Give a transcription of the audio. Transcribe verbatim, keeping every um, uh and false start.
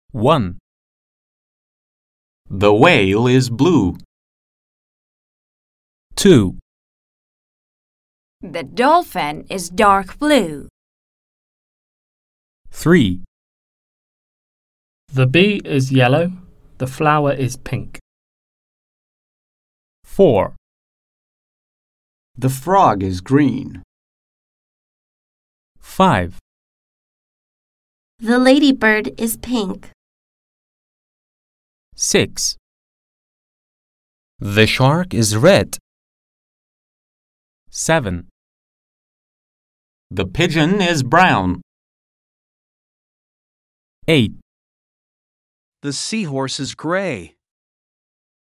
one. The whale is blue. two. The dolphin is dark blue. three. The bee is yellow. The flower is pink. four. The frog is green. five. The ladybird is pink. six. The shark is red. seven. The pigeon is brown. eight. The seahorse is gray.